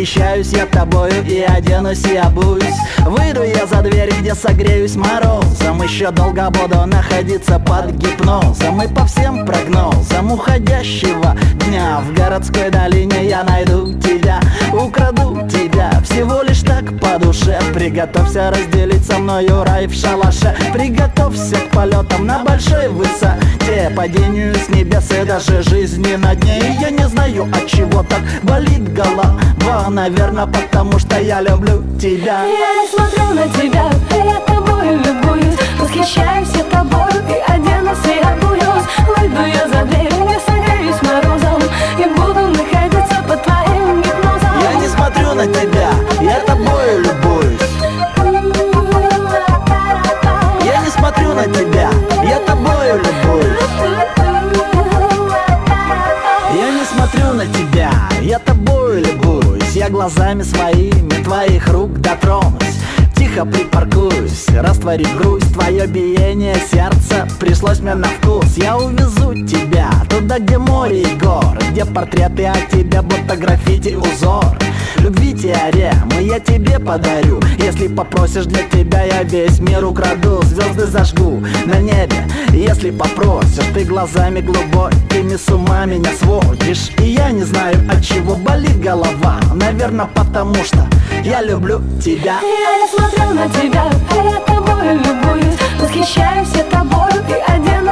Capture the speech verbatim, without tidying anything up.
Восхищаюсь я тобою и оденусь и обуюсь. Выйду я за дверь, где согреюсь морозом. Еще долго буду находиться под гипнозом. И по всем прогнозам уходящего дня в городской долине я найду тебя, украду тебя, всего лишь так по душе. Приготовься разделить со мною рай в шалаше. Приготовься к полетам на большой высоте, падению с небес и даже жизни на дне. И я не знаю, от чего так болит голова. Наверное, потому что я люблю тебя. Я не смотрю на тебя, я тобой любуюсь. Восхищаюсь я тобой и оденусь и обуюсь. Выйду я за дверь, не согреюсь морозом и буду находиться под твоим гипнозом. Я не смотрю на тебя, я тобой любуюсь. Я не смотрю на тебя, я тобой любуюсь. Я не смотрю на тебя, я тобой любуюсь. Я глазами своими твоих рук дотронусь, тихо припаркуюсь, растворив грусть. Твое биение сердца пришлось мне на вкус. Я увезу тебя туда, где море и горы, где портреты о тебе, будто граффити узор. Любви теорему я тебе подарю. Если попросишь, для тебя я весь мир украду. Звезды зажгу на небе, если попросишь. Ты глазами глубокими с ума меня сводишь. И я не знаю, от чего болит голова. Наверное, потому что я люблю тебя. Я не смотрю на тебя, я тобой любуюсь. Восхищаюсь я тобой и оденусь